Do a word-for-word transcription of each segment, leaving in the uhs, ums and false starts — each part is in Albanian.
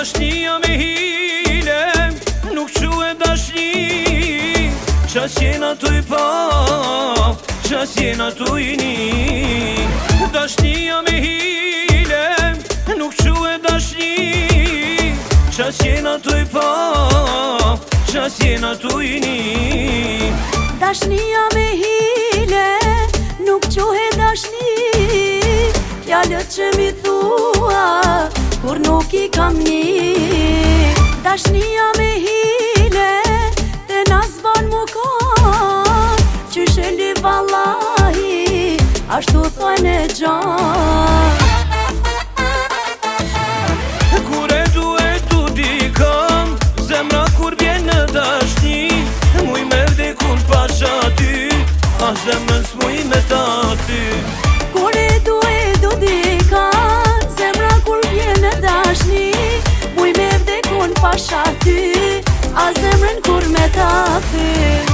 Dashnia me hile nuk quhe dashni, qas jena tu i pa, qas jena tu i ni. Dashnia me hile nuk quhe dashni, qas jena tu i pa, qas jena tu i ni. Dashnia me hile nuk quhe dashni, fjalët që mi thua kur nuk i kam ni. Dashnia me hile te nazvan mu kon, qyshe li vallahi ashtu thojnë e gjan. Kur e du e du di kam, zemra kur bjen në dashni, muj me vdekun pasha ty, a zemrën s'muj me ta ty. Kur e du e du di kam, zemra kur bjen në dashni, muj me vdekun pasha ty, a zemrën kur me ta ty.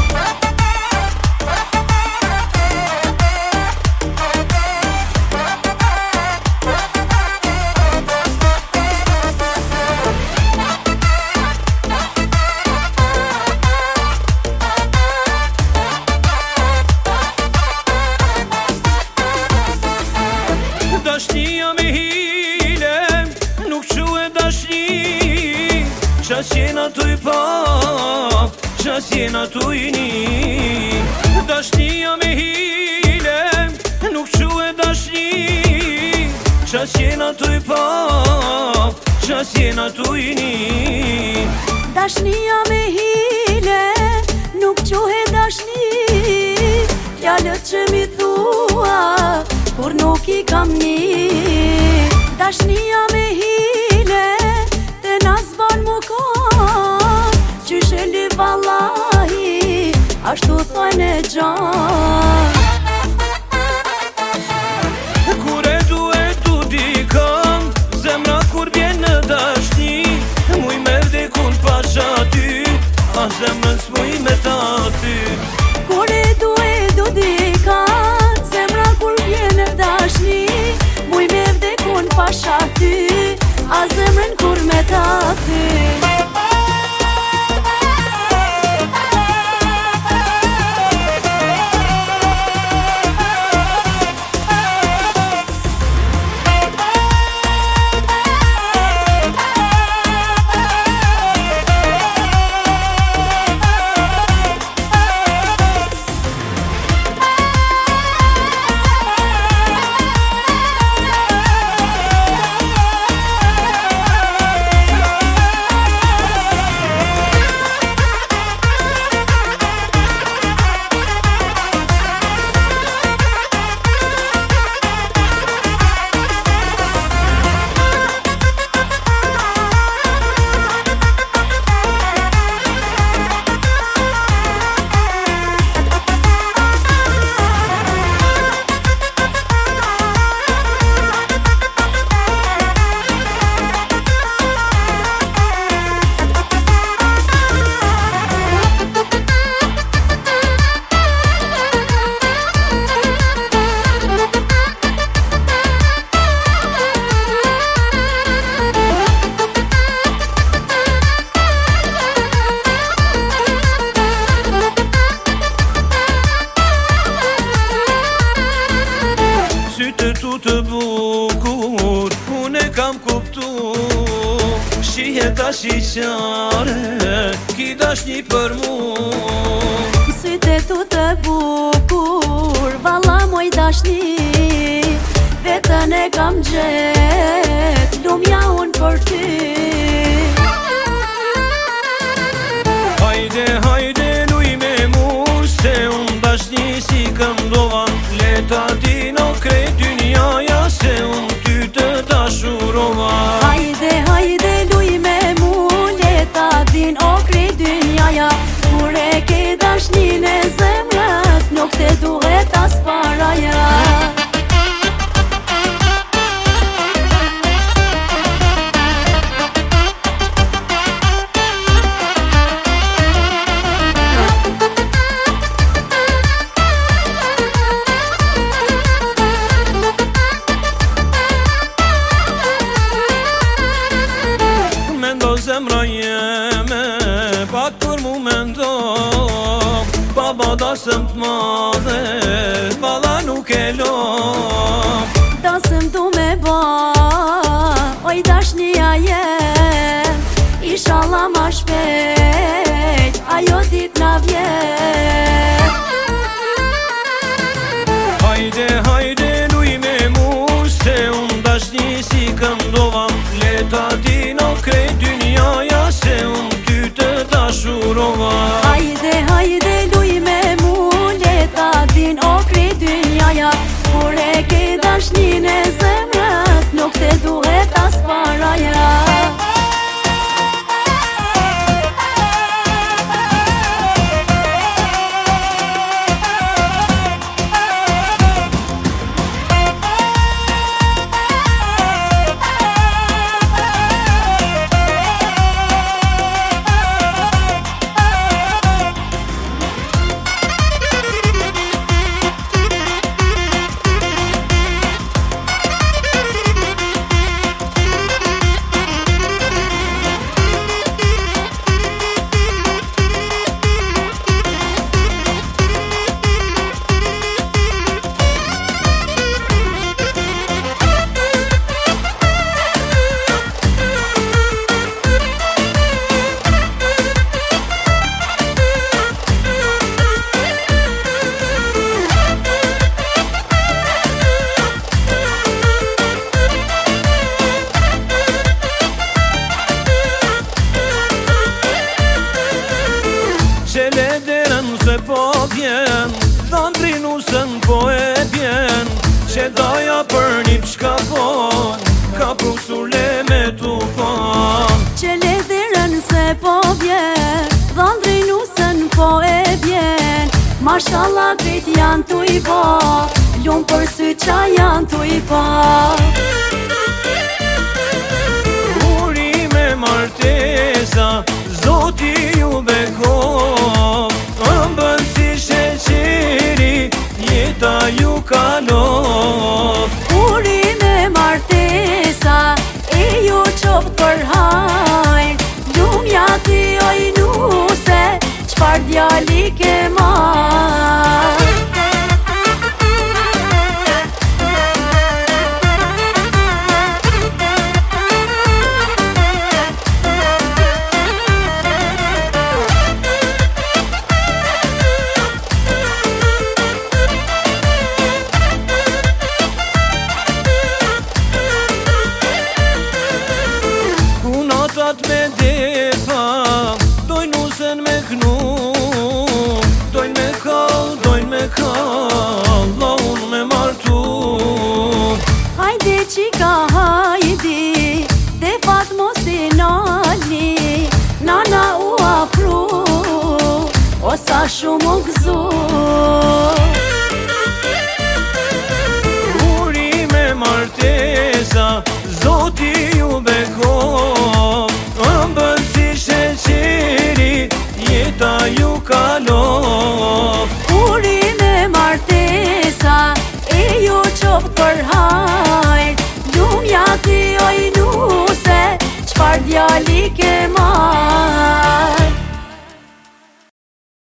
Dashnia me hile nuk quhe dashni, qas jena tu i pa, qas jena tu i ni. Dashnia me hile nuk quhe dashni, qas jena tu i pa, qas jena tu i ni. Dashnia me hile nuk quhe dashni, fjalët që mi thua kur nuk i kam ni. Dashnia me hile te nazvan mu kon, qyshe li vallahi ashtu thojnë e gjan. Kur e du e du di kam, zemra kur bjen në dashni, muj me vdekun pasha ty, a zemrën s'muj me ta ty. Kur e du e du di kam, zemra kur bjen në dashni, muj me vdekun pasha ty, a zemrën kur me ta ty. Sytë tu të bukur, unë e kam kuptu, shihe ta shiqare, ki dashni për mu. Sytë tu të bukur, valla moj dashni, vetën e kam gjet, lumja unë për ty. Hajde, hajde, luj me mu, se unë dashni si këndova, leta ti në krejt dynjaja, se unë ty të dashurova. Hajde, hajde, luj me mu, leta din o krejt dynjaja, kur e ke dashnin e zemrës, nuk te duhet as paraja. zemra jeme, pak për mu mendo, baba dasëm t'madhe, balla nuk e lo. Dasëm du me ba, oj dashnia jem, inshallah ma shpejt, ajo dit na vjen. Hajde, hajde, luj me mu, se unë dashni si këndova, leta ti në krejt dynjaja, se unë ty të dashurova. Hajde, hajde, luj me mu, leta din o krejt dynjaja, kur e ke dashnin e zemrës, nuk te duhet as paraja. Qele derën se po vjen, thëndri nusën po e vjen, që daja për një pshka po, ka prusur le me tu po. Qele derën se po vjen, thëndri nusën po e vjen, mashallah krejt janë tu i po, lumë për sy qa janë tu i po. Uri me martesa, zoti ju beko, ëmbën si sheqeri, jeta ju kalon. Uri me martesa, e ju qopt për hajn, lumja ti oj nuse, qfar djali ke marr. Me defa, dojnë nusën me knu, dojnë me kall, dojnë me kall, la unë me martu. Hajde qika hajdi, defat mos i nalni, nana u afru, o sa shumë u gëzu. Uri me martesa, zoti ju beko, ëmbën si sheqeri, jeta ju kalon. Uri me martesa, e ju qopt për hajn, lumja ti oj nuse, qfar djali ke